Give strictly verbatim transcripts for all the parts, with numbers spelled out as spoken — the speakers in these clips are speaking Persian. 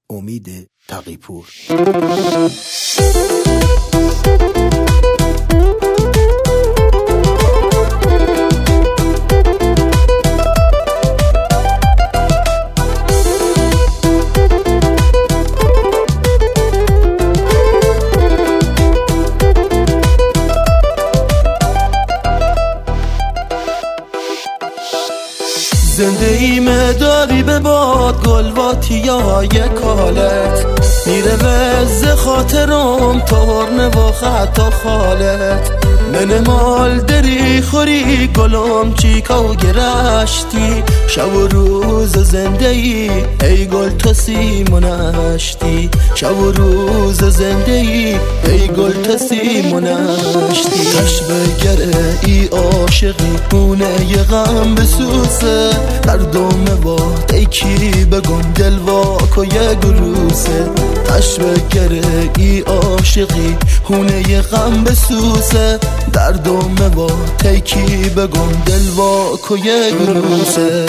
امید تقی‌پور. زنده ایم داری به باد گلواتی های کالت، میره وز خاطرم تورن و خطا خالت. من مال دری خوری گلم چیکا و گرشتی، شب و روز زنده ای ای گل تو سیمونشتی. شب و روز زنده ای ای گل تو سیمونشتی. کش بگره ای عاشقی خونه ی غم بسوسه، در دوم با دیکی بگم دل واکو یه گروسه. کش بگره ای عاشقی خونه ی غم بسوسه، در دوم با تیکی بگم دل واکو یه گروسه.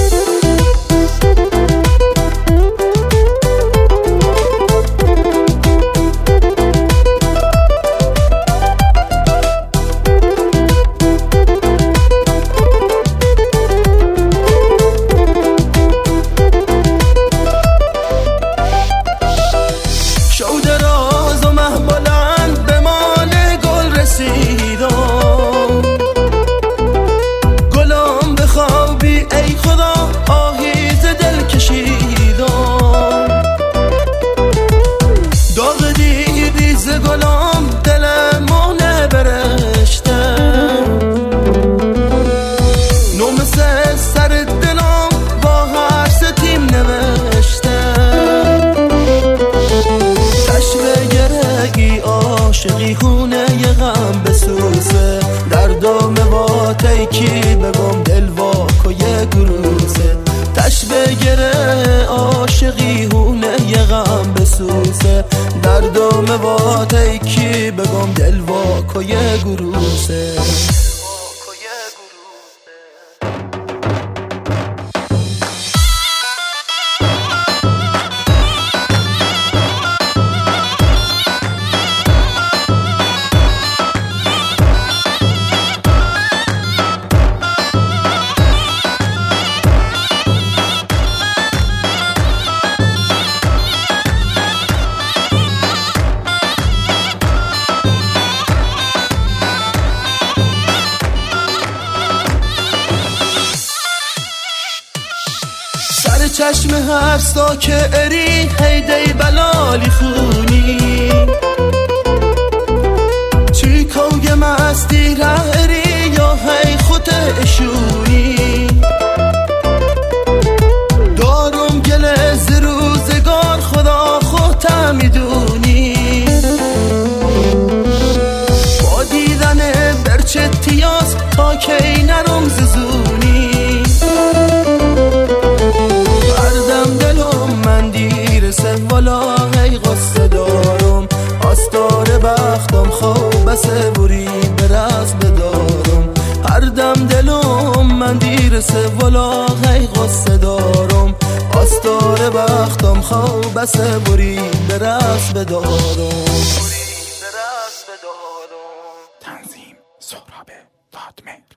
عاشقی خونه ی غم بسوسه، در دوم با تیکی بگم دل واکو یه گروسه. تش بگره عاشقی خونه ی غم بسوسه، در دوم با تیکی بگم دل واکو یه گروسه. سر چشم هر سا که اری هیدی بلالی خونی، چی کوگه مستی ره اری یا هی خود اشونی. دارم گله ز روزگار خدا خودت میدونی، با دیدن برچه تیاز تا کی نرم ززونی. والا هی قصه دارم آستار بختم خواب بس بوری برس بدارم. هر دم دلم من دیرسه والا هی قصه دارم آستار بختم خواب بس بوری برس بدارم. تنظیم سهراب دادمهر.